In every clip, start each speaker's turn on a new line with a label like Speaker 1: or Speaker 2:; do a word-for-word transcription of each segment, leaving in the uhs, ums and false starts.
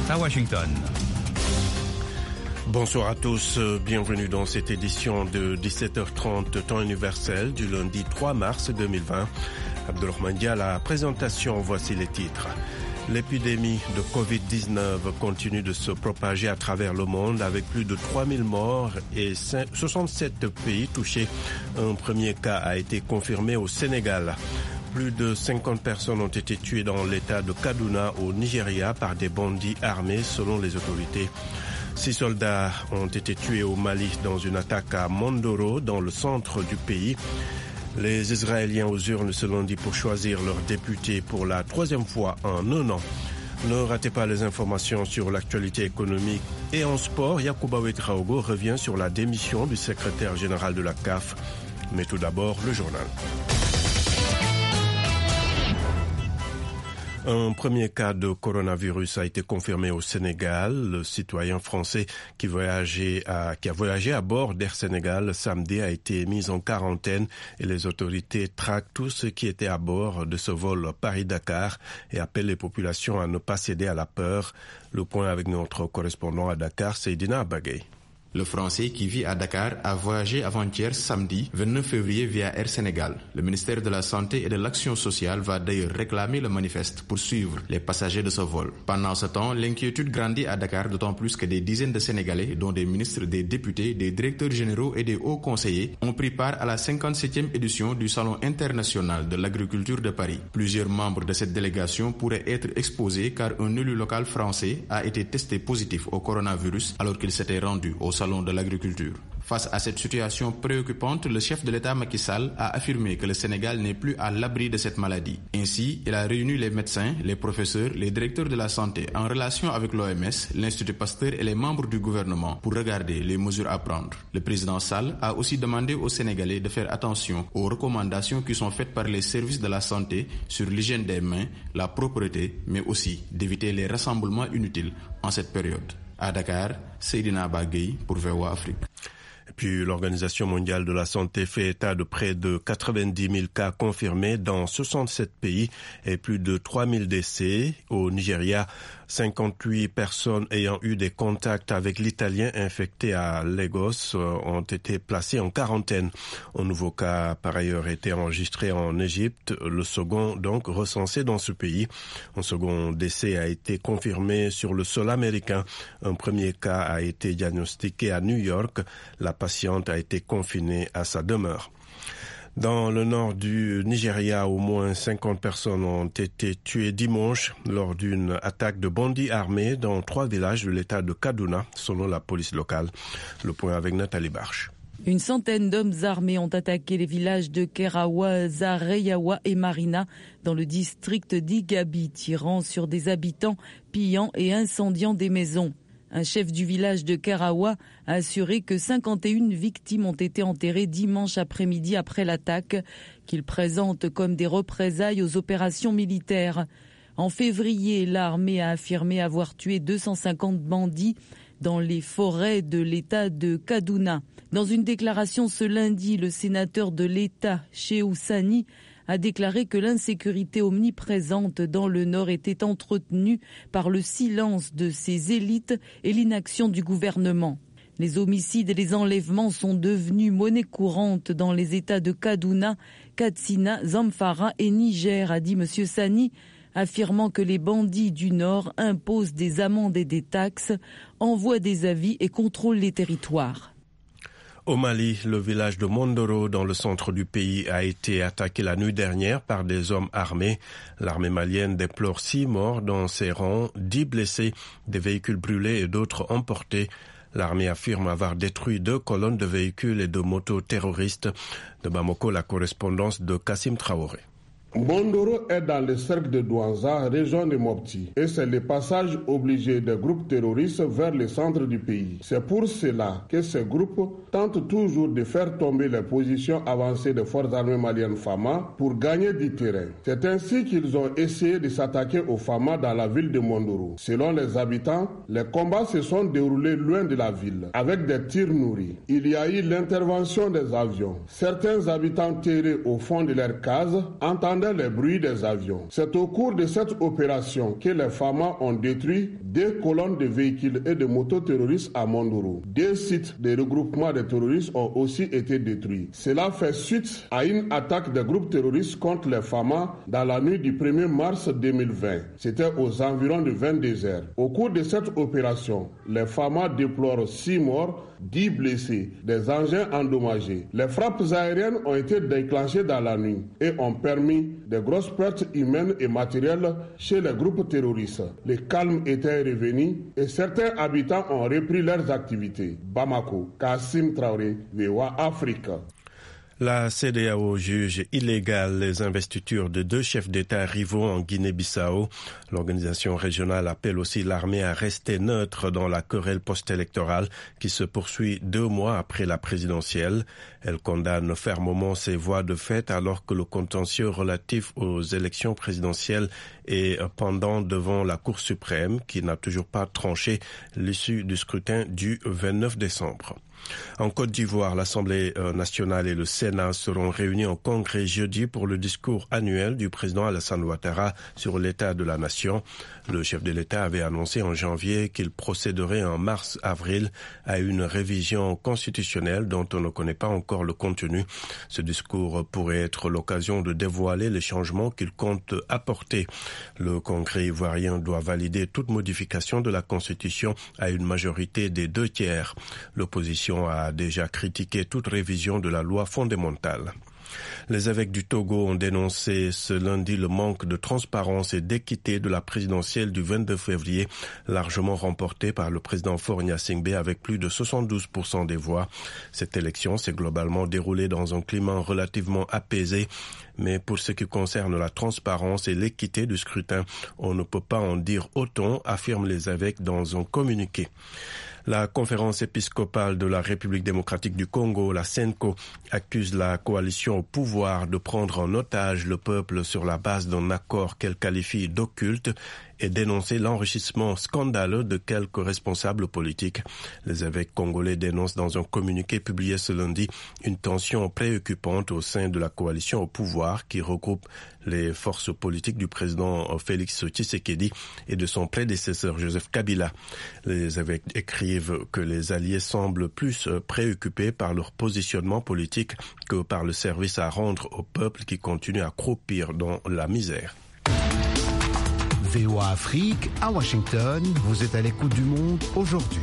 Speaker 1: à Washington.
Speaker 2: Bonsoir à tous, bienvenue dans cette édition de dix-sept heures trente, temps universel, du lundi trois mars deux mille vingt. Abdelrahman Dia, la présentation, voici les titres. L'épidémie de covid dix-neuf continue de se propager à travers le monde avec plus de trois mille morts et soixante-sept pays touchés. Un premier cas a été confirmé au Sénégal. Plus de cinquante personnes ont été tuées dans l'état de Kaduna au Nigeria par des bandits armés selon les autorités. Six soldats ont été tués au Mali dans une attaque à Mondoro dans le centre du pays. Les Israéliens aux urnes ce lundi pour choisir leur député pour la troisième fois en un an. Ne ratez pas les informations sur l'actualité économique et en sport. Yacouba Ouedraogo revient sur la démission du secrétaire général de la C A F. Mais tout d'abord, le journal. Un premier cas de coronavirus a été confirmé au Sénégal. Le citoyen français qui, voyageait à, qui a voyagé à bord d'Air Sénégal samedi a été mis en quarantaine et les autorités traquent tous ceux qui étaient à bord de ce vol Paris-Dakar et appellent les populations à ne pas céder à la peur. Le point avec notre correspondant à Dakar, Seydina Abagay.
Speaker 3: Le Français qui vit à Dakar a voyagé avant-hier samedi vingt-neuf février via Air Sénégal. Le ministère de la Santé et de l'Action sociale va d'ailleurs réclamer le manifeste pour suivre les passagers de ce vol. Pendant ce temps, l'inquiétude grandit à Dakar, d'autant plus que des dizaines de Sénégalais, dont des ministres, des députés, des directeurs généraux et des hauts conseillers, ont pris part à la cinquante-septième édition du Salon international de l'agriculture de Paris. Plusieurs membres de cette délégation pourraient être exposés car un élu local français a été testé positif au coronavirus alors qu'il s'était rendu au Salon de l'agriculture. Face à cette situation préoccupante, le chef de l'État Macky Sall a affirmé que le Sénégal n'est plus à l'abri de cette maladie. Ainsi, il a réuni les médecins, les professeurs, les directeurs de la santé en relation avec l'O M S, l'Institut Pasteur et les membres du gouvernement pour regarder les mesures à prendre. Le président Sall a aussi demandé aux Sénégalais de faire attention aux recommandations qui sont faites par les services de la santé sur l'hygiène des mains, la propreté, mais aussi d'éviter les rassemblements inutiles en cette période. À Dakar, Seydina Abagay pour V O A Afrique.
Speaker 2: Et puis l'Organisation mondiale de la santé fait état de près de quatre-vingt-dix mille cas confirmés dans soixante-sept pays et plus de trois mille décès. Au Nigeria, cinquante-huit personnes ayant eu des contacts avec l'Italien infecté à Lagos ont été placées en quarantaine. Un nouveau cas a par ailleurs été enregistré en Égypte, le second donc recensé dans ce pays. Un second décès a été confirmé sur le sol américain. Un premier cas a été diagnostiqué à New York. La patiente a été confinée à sa demeure. Dans le nord du Nigeria, au moins cinquante personnes ont été tuées dimanche lors d'une attaque de bandits armés dans trois villages de l'état de Kaduna, selon la police locale. Le point avec Nathalie Barche.
Speaker 4: Une centaine d'hommes armés ont attaqué les villages de Kerawa, Zareyawa et Marina dans le district d'Igabi, tirant sur des habitants, pillant et incendiant des maisons. Un chef du village de Kerawa a assuré que cinquante et une victimes ont été enterrées dimanche après-midi après l'attaque, qu'il présente comme des représailles aux opérations militaires. En février, l'armée a affirmé avoir tué deux cent cinquante bandits dans les forêts de l'état de Kaduna. Dans une déclaration ce lundi, le sénateur de l'État, Shehu Sani, a déclaré que l'insécurité omniprésente dans le Nord était entretenue par le silence de ses élites et l'inaction du gouvernement. Les homicides et les enlèvements sont devenus monnaie courante dans les États de Kaduna, Katsina, Zamfara et Niger, a dit M. Sani, affirmant que les bandits du Nord imposent des amendes et des taxes, envoient des avis et contrôlent les territoires.
Speaker 2: Au Mali, le village de Mondoro, dans le centre du pays, a été attaqué la nuit dernière par des hommes armés. L'armée malienne déplore six morts dans ses rangs, dix blessés, des véhicules brûlés et d'autres emportés. L'armée affirme avoir détruit deux colonnes de véhicules et de motos terroristes. De Bamako, la correspondance de Kassim Traoré.
Speaker 5: Mondoro est dans le cercle de Douanza, région de Mopti, et c'est le passage obligé des groupes terroristes vers le centre du pays. C'est pour cela que ces groupes tentent toujours de faire tomber les positions avancées des forces armées maliennes Fama pour gagner du terrain. C'est ainsi qu'ils ont essayé de s'attaquer aux Fama dans la ville de Mondoro. Selon les habitants, les combats se sont déroulés loin de la ville, avec des tirs nourris. Il y a eu l'intervention des avions. Certains habitants terrés au fond de leurs cases entendent entendaient les bruits des avions. C'est au cours de cette opération que les F A M A ont détruit deux colonnes de véhicules et de motos terroristes à Mondoro. Deux sites de regroupement des terroristes ont aussi été détruits. Cela fait suite à une attaque des groupes terroristes contre les F A M A dans la nuit du premier mars deux mille vingt. C'était aux environs de vingt-deux heures. Au cours de cette opération, les F A M A déplorent six morts, dix blessés, des engins endommagés. Les frappes aériennes ont été déclenchées dans la nuit et ont permis de grosses pertes humaines et matérielles chez les groupes terroristes. Le calme était revenu et certains habitants ont repris leurs activités. Bamako, Kassim Traoré, V O A Afrique.
Speaker 2: La C E D E A O juge illégale les investitures de deux chefs d'État rivaux en Guinée-Bissau. L'organisation régionale appelle aussi l'armée à rester neutre dans la querelle post-électorale qui se poursuit deux mois après la présidentielle. Elle condamne fermement ces voies de fait alors que le contentieux relatif aux élections présidentielles est pendant devant la Cour suprême qui n'a toujours pas tranché l'issue du scrutin du vingt-neuf décembre. En Côte d'Ivoire, l'Assemblée nationale et le Sénat seront réunis en congrès jeudi pour le discours annuel du président Alassane Ouattara sur l'état de la nation. Le chef de l'État avait annoncé en janvier qu'il procéderait en mars-avril à une révision constitutionnelle dont on ne connaît pas encore le contenu. Ce discours pourrait être l'occasion de dévoiler les changements qu'il compte apporter. Le congrès ivoirien doit valider toute modification de la Constitution à une majorité des deux tiers. L'opposition a déjà critiqué toute révision de la loi fondamentale. Les évêques du Togo ont dénoncé ce lundi le manque de transparence et d'équité de la présidentielle du vingt-deux février, largement remportée par le président Faure Gnassingbé avec plus de soixante-douze pour cent des voix. Cette élection s'est globalement déroulée dans un climat relativement apaisé, mais pour ce qui concerne la transparence et l'équité du scrutin, on ne peut pas en dire autant, affirment les évêques dans un communiqué. La conférence épiscopale de la République démocratique du Congo, la CENCO, accuse la coalition au pouvoir de prendre en otage le peuple sur la base d'un accord qu'elle qualifie d'occulte et dénoncer l'enrichissement scandaleux de quelques responsables politiques. Les évêques congolais dénoncent dans un communiqué publié ce lundi une tension préoccupante au sein de la coalition au pouvoir qui regroupe les forces politiques du président Félix Tshisekedi et de son prédécesseur Joseph Kabila. Les évêques écrivent que les alliés semblent plus préoccupés par leur positionnement politique que par le service à rendre au peuple qui continue à croupir dans la misère.
Speaker 1: V O A Afrique, à Washington, vous êtes à l'écoute du monde aujourd'hui.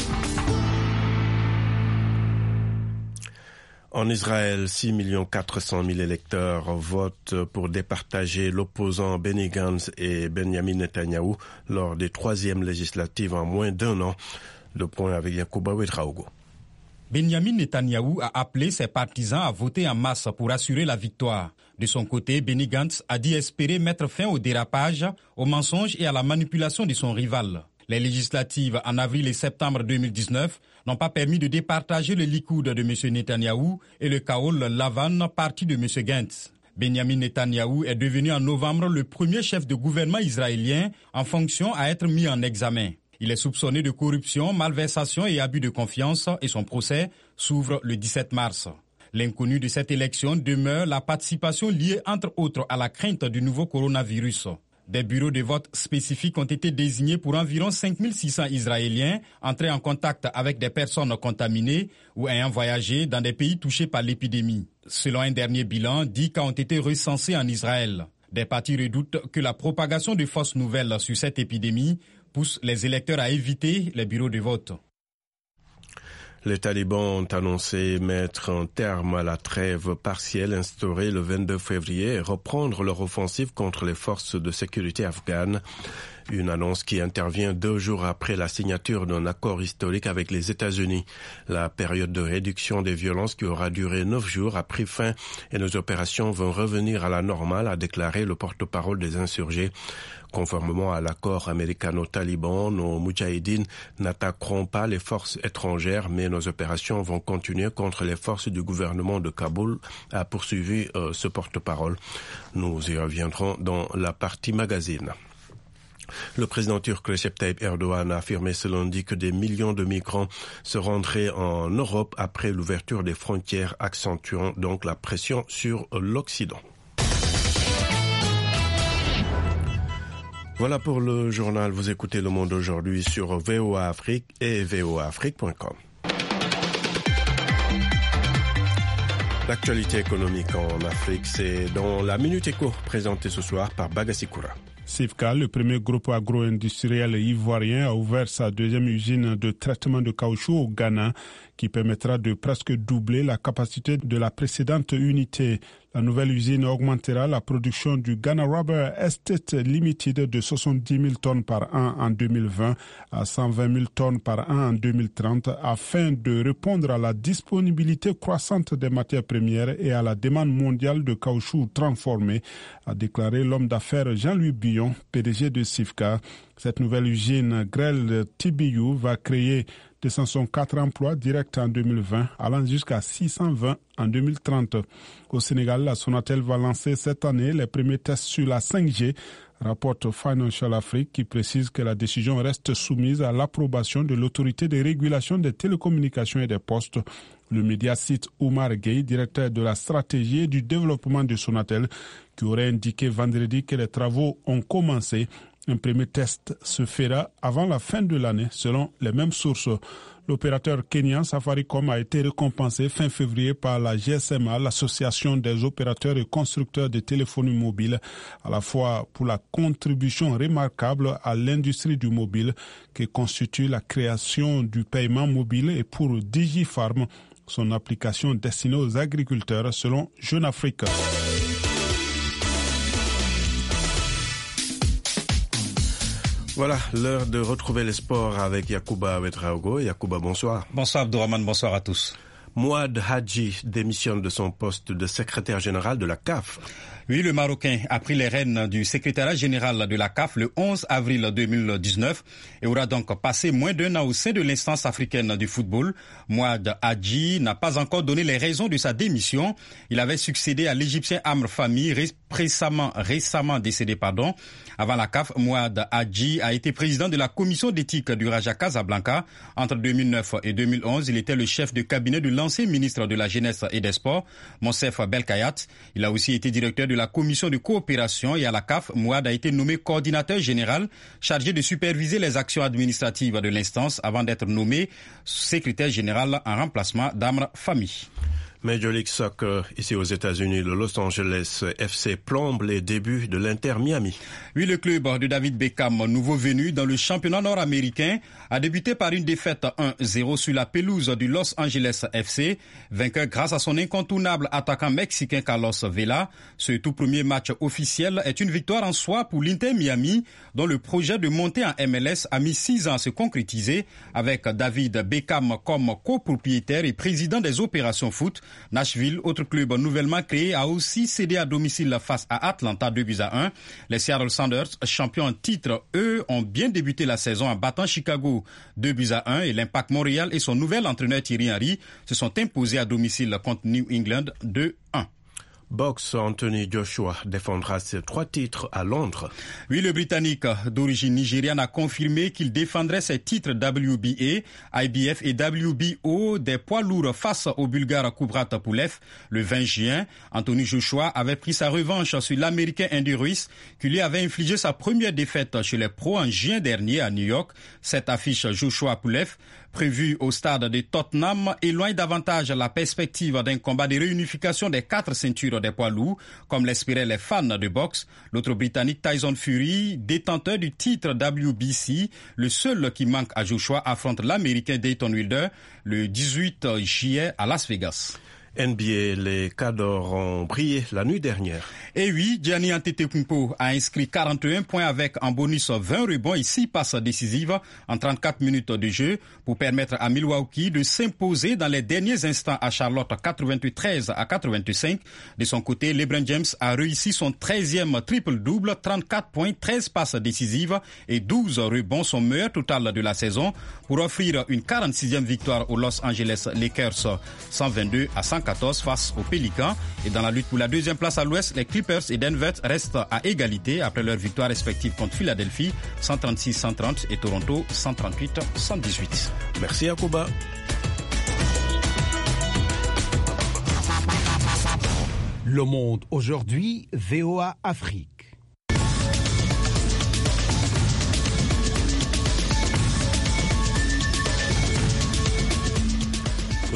Speaker 2: En Israël, six millions quatre cent mille électeurs votent pour départager l'opposant Benny Gantz et Benjamin Netanyahou lors des troisièmes législatives en moins d'un an. Le point avec Yacouba Ouedraogo.
Speaker 6: Benjamin Netanyahou a appelé ses partisans à voter en masse pour assurer la victoire. De son côté, Benny Gantz a dit espérer mettre fin au dérapage, aux mensonges et à la manipulation de son rival. Les législatives en avril et septembre deux mille dix-neuf n'ont pas permis de départager le Likoud de M. Netanyahou et le Kaol Lavan, parti de M. Gantz. Benjamin Netanyahou est devenu en novembre le premier chef de gouvernement israélien en fonction à être mis en examen. Il est soupçonné de corruption, malversation et abus de confiance et son procès s'ouvre le dix-sept mars. L'inconnu de cette élection demeure la participation liée entre autres à la crainte du nouveau coronavirus. Des bureaux de vote spécifiques ont été désignés pour environ cinq mille six cents Israéliens entrés en contact avec des personnes contaminées ou ayant voyagé dans des pays touchés par l'épidémie. Selon un dernier bilan, dix cas ont été recensés en Israël. Des partis redoutent que la propagation de fausses nouvelles sur cette épidémie pousse les électeurs à éviter les bureaux de vote.
Speaker 2: Les talibans ont annoncé mettre un terme à la trêve partielle instaurée le vingt-deux février et reprendre leur offensive contre les forces de sécurité afghanes. Une annonce qui intervient deux jours après la signature d'un accord historique avec les États-Unis. La période de réduction des violences qui aura duré neuf jours a pris fin et nos opérations vont revenir à la normale, a déclaré le porte-parole des insurgés. Conformément à l'accord américano-taliban, nos moudjahidines n'attaqueront pas les forces étrangères, mais nos opérations vont continuer contre les forces du gouvernement de Kaboul, a poursuivi euh, ce porte-parole. Nous y reviendrons dans la partie magazine. Le président turc Recep Tayyip Erdogan a affirmé ce lundi que des millions de migrants se rendraient en Europe après l'ouverture des frontières, accentuant donc la pression sur l'Occident. Voilà pour le journal. Vous écoutez Le Monde aujourd'hui sur V O A Afrique et v o a afrique point com. L'actualité économique en Afrique, c'est dans la Minute Éco, présentée ce soir par Bagassi Koura.
Speaker 7: Sifka, le premier groupe agro-industriel ivoirien, a ouvert sa deuxième usine de traitement de caoutchouc au Ghana, qui permettra de presque doubler la capacité de la précédente unité. La nouvelle usine augmentera la production du Ghana Rubber Estate Limited de soixante-dix mille tonnes par an en deux mille vingt à cent vingt mille tonnes par an en deux mille trente afin de répondre à la disponibilité croissante des matières premières et à la demande mondiale de caoutchouc transformé, a déclaré l'homme d'affaires Jean-Louis Billon, P D G de Sifka. Cette nouvelle usine Grelle T B U va créer deux cent soixante-quatre emplois directs en deux mille vingt, allant jusqu'à six cent vingt en deux mille trente. Au Sénégal, la Sonatel va lancer cette année les premiers tests sur la cinq G, rapporte Financial Afrique, qui précise que la décision reste soumise à l'approbation de l'autorité de régulation des télécommunications et des postes. Le média cite Oumar Gueye, directeur de la stratégie et du développement de Sonatel, qui aurait indiqué vendredi que les travaux ont commencé. Un premier test se fera avant la fin de l'année, selon les mêmes sources. L'opérateur kenyan Safaricom a été récompensé fin février par la G S M A, l'association des opérateurs et constructeurs de téléphonie mobile, à la fois pour la contribution remarquable à l'industrie du mobile qui constitue la création du paiement mobile, et pour DigiFarm, son application destinée aux agriculteurs, selon Jeune Afrique.
Speaker 2: Voilà, l'heure de retrouver les sports avec Yacouba Ouedraogo. Yacouba, bonsoir.
Speaker 6: Bonsoir Abdourahmane, bonsoir à tous.
Speaker 2: Mouad Hadji démissionne de son poste de secrétaire général de la C A F.
Speaker 6: Oui, le Marocain a pris les rênes du secrétariat général de la C A F le onze avril deux mille dix-neuf et aura donc passé moins d'un an au sein de l'instance africaine du football. Mouad Hadji n'a pas encore donné les raisons de sa démission. Il avait succédé à l'Égyptien Amr Fahmy, récemment, récemment décédé, pardon. Avant la C A F, Mouad Hadji a été président de la commission d'éthique du Raja Casablanca. Entre deux mille neuf et deux mille onze, il était le chef de cabinet de l'ancien ministre de la Jeunesse et des Sports, Monsef Belkayat. Il a aussi été directeur de la commission de coopération, et à la C A F, Mouad a été nommé coordinateur général chargé de superviser les actions administratives de l'instance avant d'être nommé secrétaire général en remplacement d'Amr Fahmy.
Speaker 2: Major League Soccer, ici aux États-Unis, le Los Angeles F C plombe les débuts de l'Inter Miami.
Speaker 6: Oui, le club de David Beckham, nouveau venu dans le championnat nord-américain, a débuté par une défaite un zéro sur la pelouse du Los Angeles F C, vainqueur grâce à son incontournable attaquant mexicain Carlos Vela. Ce tout premier match officiel est une victoire en soi pour l'Inter Miami, dont le projet de monter en M L S a mis six ans à se concrétiser, avec David Beckham comme copropriétaire et président des opérations foot. Nashville, autre club nouvellement créé, a aussi cédé à domicile face à Atlanta deux buts à un. Les Seattle Sounders, champions en titre, eux, ont bien débuté la saison en battant Chicago deux buts à un, et l'Impact Montréal et son nouvel entraîneur Thierry Henry se sont imposés à domicile contre New England deux un.
Speaker 2: Boxe, Anthony Joshua défendra ses trois titres à Londres.
Speaker 6: Oui, le Britannique d'origine nigériane a confirmé qu'il défendrait ses titres W B A, I B F et W B O des poids lourds face au Bulgare Kubrat Pulev. Le vingt juin, Anthony Joshua avait pris sa revanche sur l'Américain Andy Ruiz, qui lui avait infligé sa première défaite chez les pros en juin dernier à New York. Cette affiche Joshua-Pulev, prévue au stade de Tottenham, éloigne davantage la perspective d'un combat de réunification des quatre ceintures des poids lourds, comme l'espéraient les fans de boxe. L'autre Britannique Tyson Fury, détenteur du titre W B C, le seul qui manque à Joshua, affronte l'Américain Deontay Wilder le dix-huit juillet à Las Vegas.
Speaker 2: N B A, les Cadors ont brillé la nuit dernière.
Speaker 6: Et oui, Giannis Antetokounmpo a inscrit quarante et un points avec en bonus vingt rebonds et six passes décisives en trente-quatre minutes de jeu pour permettre à Milwaukee de s'imposer dans les derniers instants à Charlotte quatre-vingt-treize à quatre-vingt-cinq. De son côté, LeBron James a réussi son treizième triple-double, trente-quatre points, treize passes décisives et douze rebonds, son meilleur total de la saison, pour offrir une quarante-sixième victoire aux Los Angeles Lakers, cent vingt-deux à cent quatorze face aux Pélicans. Et dans la lutte pour la deuxième place à l'ouest, les Clippers et Denver restent à égalité après leur victoire respective contre Philadelphie, cent trente-six à cent trente, et Toronto, cent trente-huit à cent dix-huit.
Speaker 2: Merci Yacouba.
Speaker 1: Le Monde aujourd'hui, V O A Afrique.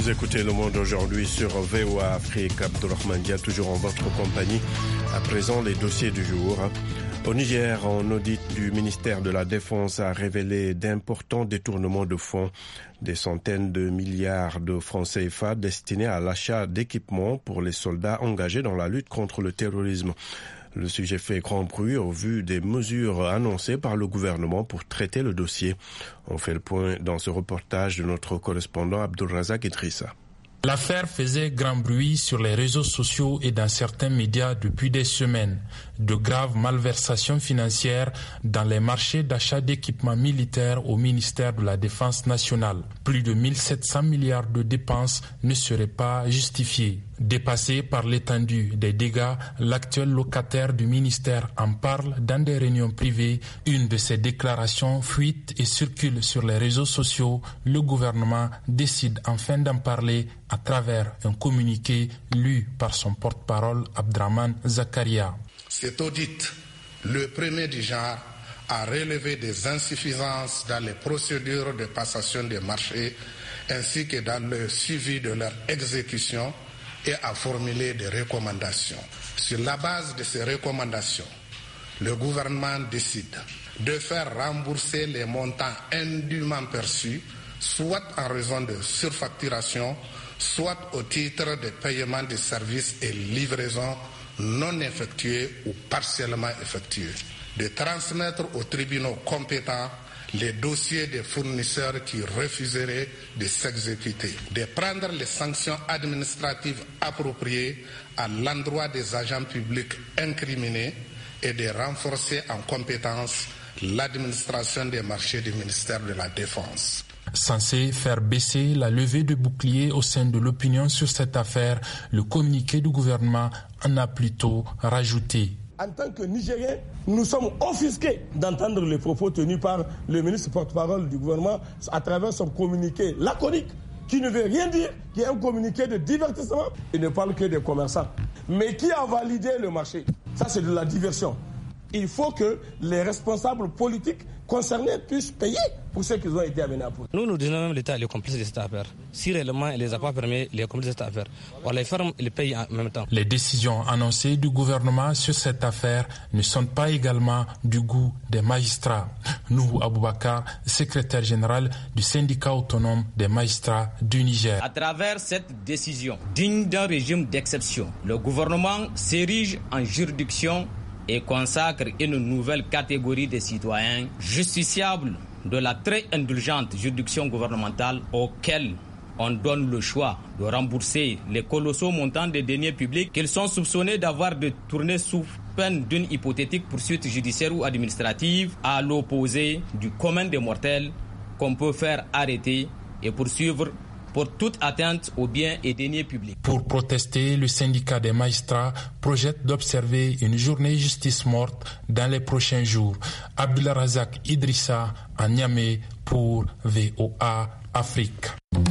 Speaker 2: Vous écoutez Le Monde aujourd'hui sur V O A Afrique. Abdulrahman Dia, toujours en votre compagnie. À présent, les dossiers du jour. Au Niger, un audit du ministère de la Défense a révélé d'importants détournements de fonds, des centaines de milliards de francs C F A destinés à l'achat d'équipements pour les soldats engagés dans la lutte contre le terrorisme. Le sujet fait grand bruit au vu des mesures annoncées par le gouvernement pour traiter le dossier. On fait le point dans ce reportage de notre correspondant Abdulrazak Idrissa.
Speaker 8: L'affaire faisait grand bruit sur les réseaux sociaux et dans certains médias depuis des semaines. De graves malversations financières dans les marchés d'achat d'équipements militaires au ministère de la Défense nationale. Plus de mille sept cents milliards de dépenses ne seraient pas justifiées. Dépassé par l'étendue des dégâts, l'actuel locataire du ministère en parle dans des réunions privées. Une de ses déclarations fuite et circule sur les réseaux sociaux. Le gouvernement décide enfin d'en parler à travers un communiqué lu par son porte-parole Abdraman Zakaria.
Speaker 9: Cet audit, le premier du genre, a relevé des insuffisances dans les procédures de passation des marchés ainsi que dans le suivi de leur exécution et a formulé des recommandations. Sur la base de ces recommandations, le gouvernement décide de faire rembourser les montants indûment perçus, soit en raison de surfacturation, soit au titre de paiement de services et livraisons non effectués ou partiellement effectués, de transmettre aux tribunaux compétents les dossiers des fournisseurs qui refuseraient de s'exécuter, de prendre les sanctions administratives appropriées à l'endroit des agents publics incriminés et de renforcer en compétence l'administration des marchés du ministère de la Défense.
Speaker 8: Censé faire baisser la levée de boucliers au sein de l'opinion sur cette affaire, le communiqué du gouvernement en a plutôt rajouté.
Speaker 10: En tant que Nigériens, nous sommes offusqués d'entendre les propos tenus par le ministre porte-parole du gouvernement à travers son communiqué laconique, qui ne veut rien dire, qui est un communiqué de divertissement. Il ne parle que des commerçants. Mais qui a validé le marché? Ça, c'est de la diversion. Il faut que les responsables politiques concernés puissent payer pour ceux qui ont été amenés à pour.
Speaker 11: Nous, nous disons même l'État est le complice de cette affaire. Si réellement il ne les a pas permis, les complices de cette affaire, on les ferme et les paye en même temps.
Speaker 8: Les décisions annoncées du gouvernement sur cette affaire ne sont pas également du goût des magistrats. Nouhou Aboubakar, secrétaire général du syndicat autonome des magistrats du Niger.
Speaker 12: À travers cette décision, digne d'un régime d'exception, le gouvernement s'érige en juridiction et consacre une nouvelle catégorie de citoyens justiciables de la très indulgente juridiction gouvernementale auxquels on donne le choix de rembourser les colossaux montants des deniers publics qu'ils sont soupçonnés d'avoir détournés sous peine d'une hypothétique poursuite judiciaire ou administrative, à l'opposé du commun des mortels qu'on peut faire arrêter et poursuivre pour toute atteinte aux biens et deniers publics.
Speaker 8: Pour protester, le syndicat des magistrats projette d'observer une journée justice morte dans les prochains jours. Abdulrazak Idrissa à Niamey pour V O A Afrique.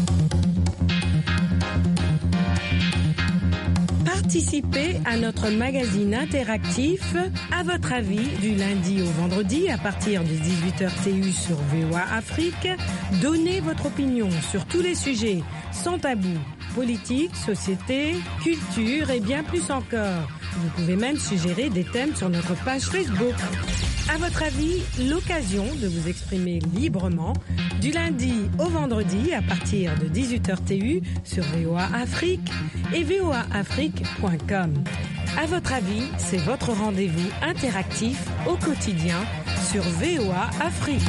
Speaker 13: Participez à notre magazine interactif À votre avis du lundi au vendredi à partir de dix-huit heures T U sur V O A Afrique. Donnez votre opinion sur tous les sujets sans tabou, politique, société, culture et bien plus encore. Vous pouvez même suggérer des thèmes sur notre page Facebook. À votre avis, l'occasion de vous exprimer librement du lundi au vendredi à partir de dix-huit heures T U sur V O A Afrique et V O A Afrique point com. À votre avis, c'est votre rendez-vous interactif au quotidien sur V O A Afrique.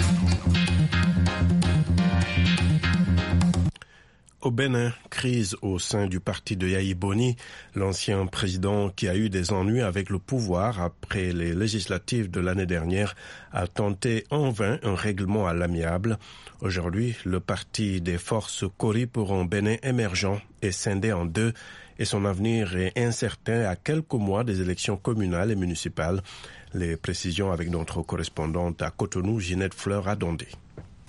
Speaker 2: Au Bénin, crise au sein du parti de Yahi Boni, l'ancien président qui a eu des ennuis avec le pouvoir après les législatives de l'année dernière, a tenté en vain un règlement à l'amiable. Aujourd'hui, le parti des forces Kori pour un Bénin émergent est scindé en deux et son avenir est incertain à quelques mois des élections communales et municipales. Les précisions avec notre correspondante à Cotonou, Ginette Fleur Adondé.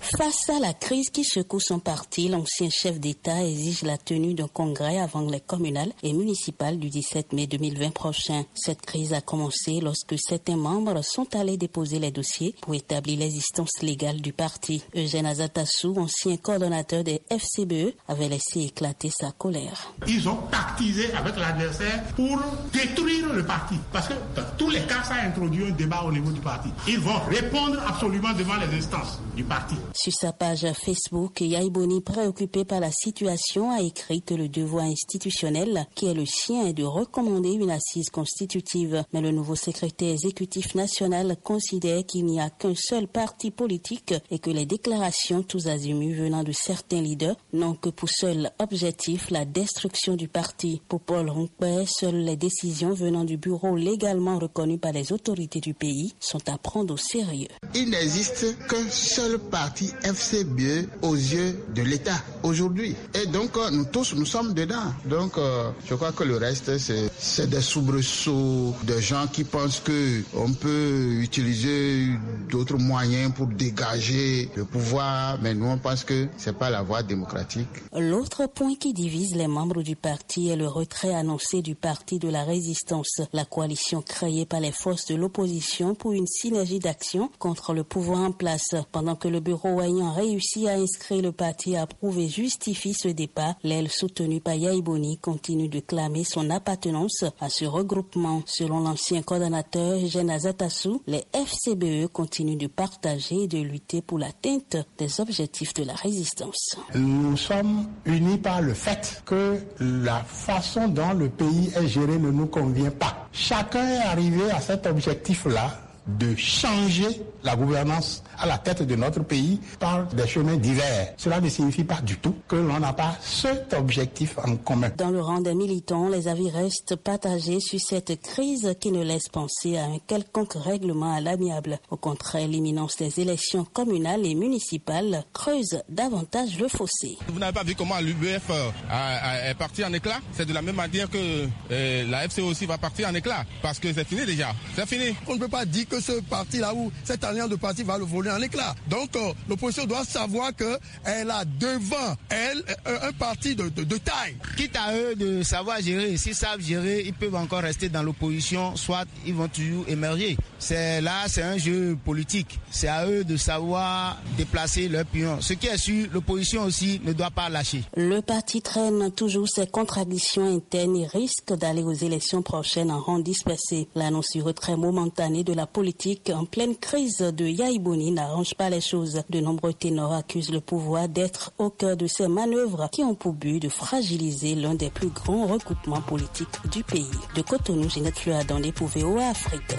Speaker 14: Face à la crise qui secoue son parti, l'ancien chef d'État exige la tenue d'un congrès avant les communales et municipales du dix-sept mai deux mille vingt prochain. Cette crise a commencé lorsque certains membres sont allés déposer les dossiers pour établir l'existence légale du parti. Eugène Azatassou, ancien coordonnateur des F C B E, avait laissé éclater sa colère.
Speaker 15: Ils ont tactisé avec l'adversaire pour détruire le parti. Parce que dans tous les cas, ça a introduit un débat au niveau du parti. Ils vont répondre absolument devant les instances du parti.
Speaker 14: Sur sa page Facebook, Yayi Boni, préoccupé par la situation, a écrit que le devoir institutionnel qui est le sien est de recommander une assise constitutive. Mais le nouveau secrétaire exécutif national considère qu'il n'y a qu'un seul parti politique et que les déclarations tous azimuts venant de certains leaders n'ont que pour seul objectif la destruction du parti. Pour Paul Ronkpé, seules les décisions venant du bureau légalement reconnu par les autorités du pays sont à prendre au sérieux.
Speaker 16: Il n'existe qu'un seul parti F C B E aux yeux de l'État aujourd'hui. Et donc, nous tous, nous sommes dedans. Donc, euh, je crois que le reste, c'est, c'est des soubresauts de gens qui pensent qu'on peut utiliser d'autres moyens pour dégager le pouvoir. Mais nous, on pense que c'est pas la voie démocratique.
Speaker 14: L'autre point qui divise les membres du parti est le retrait annoncé du Parti de la Résistance, la coalition créée par les forces de l'opposition pour une synergie d'action contre le pouvoir en place. Pendant que le bureau ayant réussi à inscrire le parti approuve et justifie ce départ, l'aile soutenue par Yayi Boni continue de clamer son appartenance à ce regroupement. Selon l'ancien coordonnateur Eugène Azatassou, les F C B E continuent de partager et de lutter pour l'atteinte des objectifs de la résistance.
Speaker 15: Nous sommes unis par le fait que la façon dont le pays est géré ne nous convient pas. Chacun est arrivé à cet objectif-là de changer la gouvernance à la tête de notre pays par des chemins divers. Cela ne signifie pas du tout que l'on n'a pas cet objectif en commun.
Speaker 14: Dans le rang des militants, les avis restent partagés sur cette crise qui ne laisse penser à un quelconque règlement à l'amiable. Au contraire, l'imminence des élections communales et municipales creuse davantage le fossé.
Speaker 17: Vous n'avez pas vu comment l'U B F est parti en éclat? C'est de la même manière que euh, la F C aussi va partir en éclat, parce que c'est fini déjà. C'est fini.
Speaker 10: On ne peut pas dire que ce parti-là ou cette alliance de partis va le voler en éclat. Donc euh, l'opposition doit savoir qu'elle a devant elle un, un parti de, de, de taille.
Speaker 18: Quitte à eux de savoir gérer, s'ils savent gérer, ils peuvent encore rester dans l'opposition, soit ils vont toujours émerger. C'est là, c'est un jeu politique. C'est à eux de savoir déplacer leur pion. Ce qui est sûr, l'opposition aussi ne doit pas lâcher.
Speaker 14: Le parti traîne toujours ses contradictions internes et risque d'aller aux élections prochaines en rang dispersé. L'annonce du retrait momentané de la politique en pleine crise de Yayi Boni n'arrange pas les choses. De nombreux ténors accusent le pouvoir d'être au cœur de ces manœuvres qui ont pour but de fragiliser l'un des plus grands recoupements politiques du pays. De Cotonou, Ginette Fleur-Adandé pour V O A Afrique.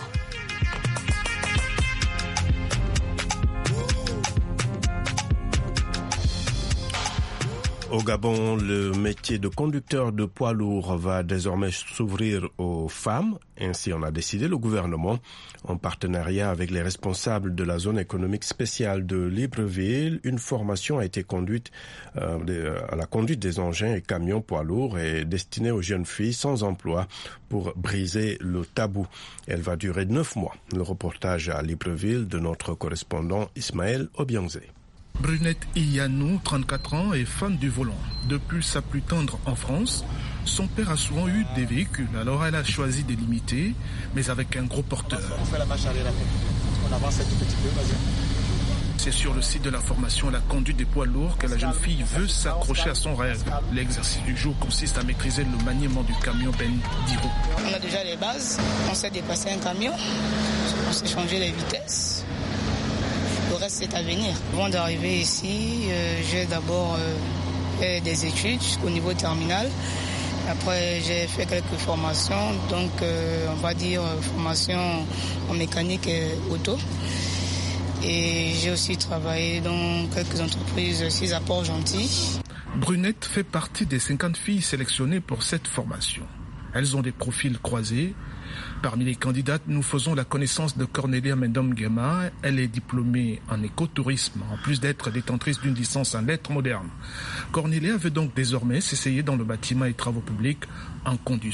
Speaker 2: Au Gabon, le métier de conducteur de poids lourd va désormais s'ouvrir aux femmes. Ainsi en a décidé le gouvernement, en partenariat avec les responsables de la zone économique spéciale de Libreville. Une formation a été conduite euh, à la conduite des engins et camions poids lourds et destinée aux jeunes filles sans emploi pour briser le tabou. Elle va durer neuf mois. Le reportage à Libreville de notre correspondant Ismaël Obianzé.
Speaker 19: Brunette Iyanou, trente-quatre ans, est femme du volant. Depuis sa plus tendre enfance, son père a souvent eu des véhicules. Alors elle a choisi de limiter, mais avec un gros porteur.
Speaker 20: On fait la marche arrière après. On avance un tout petit peu, vas-y.
Speaker 19: C'est sur le site de la formation La conduite des poids lourds que la jeune fille veut s'accrocher à son rêve. L'exercice du jour consiste à maîtriser le maniement du camion Ben Diro.
Speaker 21: On a déjà les bases. On sait dépasser un camion. On sait changer les vitesses. Le reste, c'est à venir. Avant d'arriver ici, euh, j'ai d'abord euh, fait des études au niveau terminal. Après, j'ai fait quelques formations, donc euh, on va dire formation en mécanique et auto. Et j'ai aussi travaillé dans quelques entreprises, six à Port-Gentil.
Speaker 19: Brunette fait partie des cinquante filles sélectionnées pour cette formation. Elles ont des profils croisés. Parmi les candidates, nous faisons la connaissance de Cornelia Mendom-Guema. Elle est diplômée en écotourisme, en plus d'être détentrice d'une licence en lettres modernes. Cornelia veut donc désormais s'essayer dans le bâtiment et travaux publics en conduisant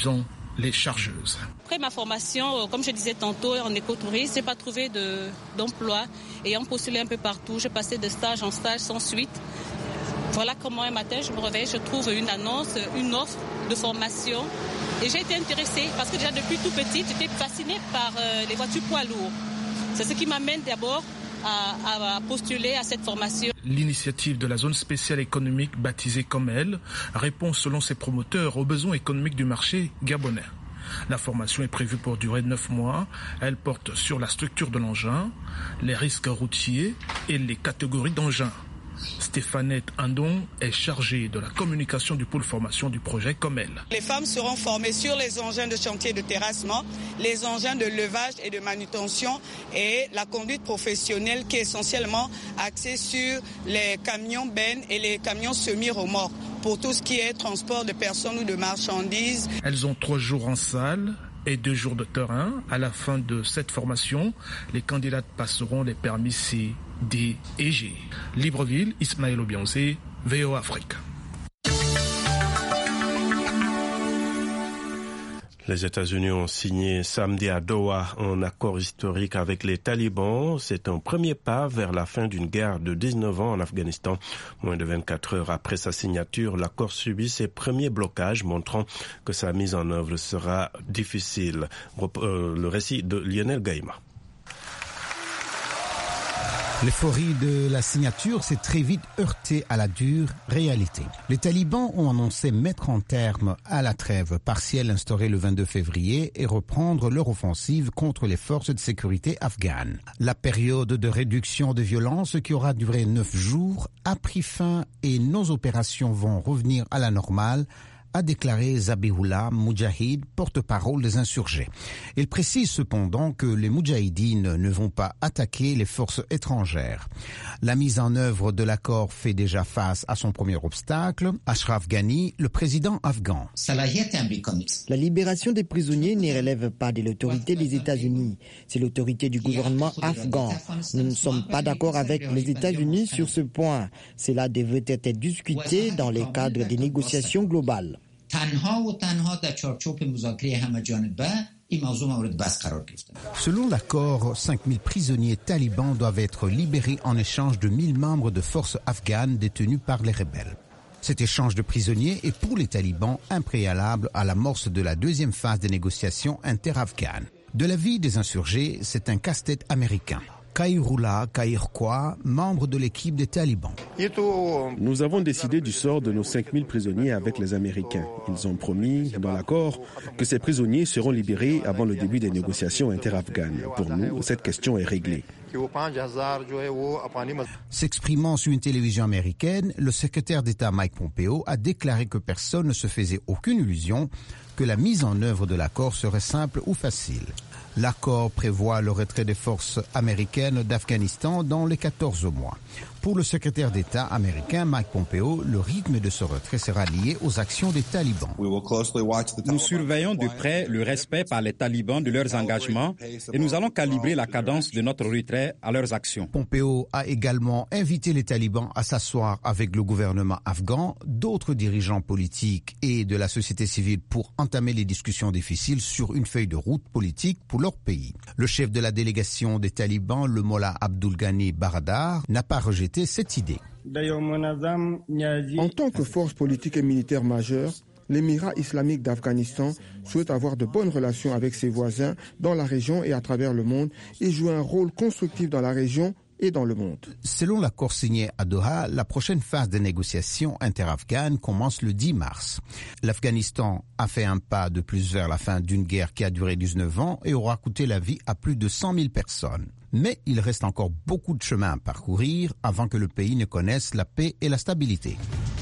Speaker 19: les chargeuses.
Speaker 3: Après ma formation, comme je disais tantôt, en écotourisme, je n'ai pas trouvé de, d'emploi. Ayant postulé un peu partout, je passais de stage en stage sans suite. Voilà comment un matin, je me réveille, je trouve une annonce, une offre de formation. Et j'ai été intéressée parce que déjà depuis tout petite, j'étais fascinée par euh, les voitures poids lourds. C'est ce qui m'amène d'abord à, à postuler à cette formation.
Speaker 19: L'initiative de la zone spéciale économique baptisée comme elle répond selon ses promoteurs aux besoins économiques du marché gabonais. La formation est prévue pour durer neuf mois. Elle porte sur la structure de l'engin, les risques routiers et les catégories d'engins. Stéphanette Andon est chargée de la communication du pôle formation du projet comme elle.
Speaker 22: Les femmes seront formées sur les engins de chantier de terrassement, les engins de levage et de manutention et la conduite professionnelle qui est essentiellement axée sur les camions bennes et les camions semi-remorques pour tout ce qui est transport de personnes ou de marchandises.
Speaker 19: Elles ont trois jours en salle et deux jours de terrain. À la fin de cette formation, les candidates passeront les permis C, D et G. Libreville, Ismaël Obiancé, V O Afrique.
Speaker 2: Les États-Unis ont signé samedi à Doha un accord historique avec les talibans. C'est un premier pas vers la fin d'une guerre de dix-neuf ans en Afghanistan. Moins de vingt-quatre heures après sa signature, l'accord subit ses premiers blocages, montrant que sa mise en œuvre sera difficile. Le récit de Lionel Gaïma.
Speaker 23: L'euphorie de la signature s'est très vite heurtée à la dure réalité. Les talibans ont annoncé mettre un terme à la trêve partielle instaurée le vingt-deux février et reprendre leur offensive contre les forces de sécurité afghanes. La période de réduction de violence qui aura duré neuf jours a pris fin et nos opérations vont revenir à la normale, a déclaré Zabihullah Moudjahid, porte-parole des insurgés. Il précise cependant que les Moudjahidines ne vont pas attaquer les forces étrangères. La mise en œuvre de l'accord fait déjà face à son premier obstacle. Ashraf Ghani, le président afghan.
Speaker 24: La libération des prisonniers ne relève pas de l'autorité des États-Unis. C'est l'autorité du gouvernement afghan. Nous ne sommes pas d'accord avec les États-Unis sur ce point. Cela devrait être discuté dans le cadre des négociations globales.
Speaker 23: Selon l'accord, cinq mille prisonniers talibans doivent être libérés en échange de mille membres de forces afghanes détenus par les rebelles. Cet échange de prisonniers est pour les talibans un préalable à l'amorce de la deuxième phase des négociations inter-afghanes. De l'avis des insurgés, c'est un casse-tête américain. Kairullah Kairkwa, membre de l'équipe des talibans.
Speaker 25: Nous avons décidé du sort de nos cinq mille prisonniers avec les Américains. Ils ont promis dans l'accord que ces prisonniers seront libérés avant le début des négociations inter-afghanes. Pour nous, cette question est réglée.
Speaker 23: S'exprimant sur une télévision américaine, le secrétaire d'État Mike Pompeo a déclaré que personne ne se faisait aucune illusion que la mise en œuvre de l'accord serait simple ou facile. L'accord prévoit le retrait des forces américaines d'Afghanistan dans les quatorze mois. Pour le secrétaire d'État américain Mike Pompeo, le rythme de ce retrait sera lié aux actions des talibans.
Speaker 6: Nous surveillons de près le respect par les talibans de leurs engagements et nous allons calibrer la cadence de notre retrait à leurs actions.
Speaker 23: Pompeo a également invité les talibans à s'asseoir avec le gouvernement afghan, d'autres dirigeants politiques et de la société civile pour entamer les discussions difficiles sur une feuille de route politique pour leur pays. Le chef de la délégation des talibans, le Mollah Abdul Ghani Baradar, n'a pas rejeté cette idée.
Speaker 26: En tant que force politique et militaire majeure, l'Émirat islamique d'Afghanistan souhaite avoir de bonnes relations avec ses voisins dans la région et à travers le monde et jouer un rôle constructif dans la région et dans le monde.
Speaker 23: Selon l'accord signé à Doha, la prochaine phase des négociations inter-afghanes commence le dix mars. L'Afghanistan a fait un pas de plus vers la fin d'une guerre qui a duré dix-neuf ans et aura coûté la vie à plus de cent mille personnes. Mais il reste encore beaucoup de chemin à parcourir avant que le pays ne connaisse la paix et la stabilité.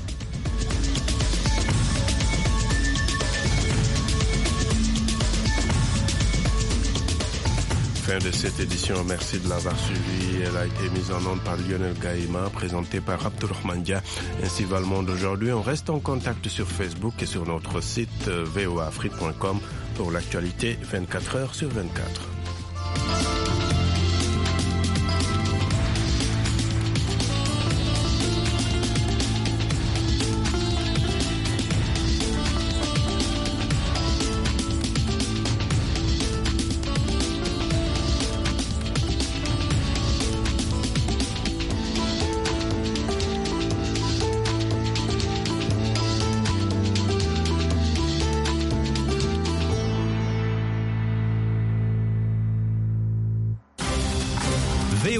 Speaker 2: Fin de cette édition, merci de l'avoir suivi. Elle a été mise en onde par Lionel Gaïma, présentée par Abdulrahman Dia, ainsi va le monde aujourd'hui. On reste en contact sur Facebook et sur notre site v o a afrique point com pour l'actualité vingt-quatre heures sur vingt-quatre.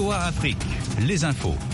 Speaker 1: V O A Afrique, les infos.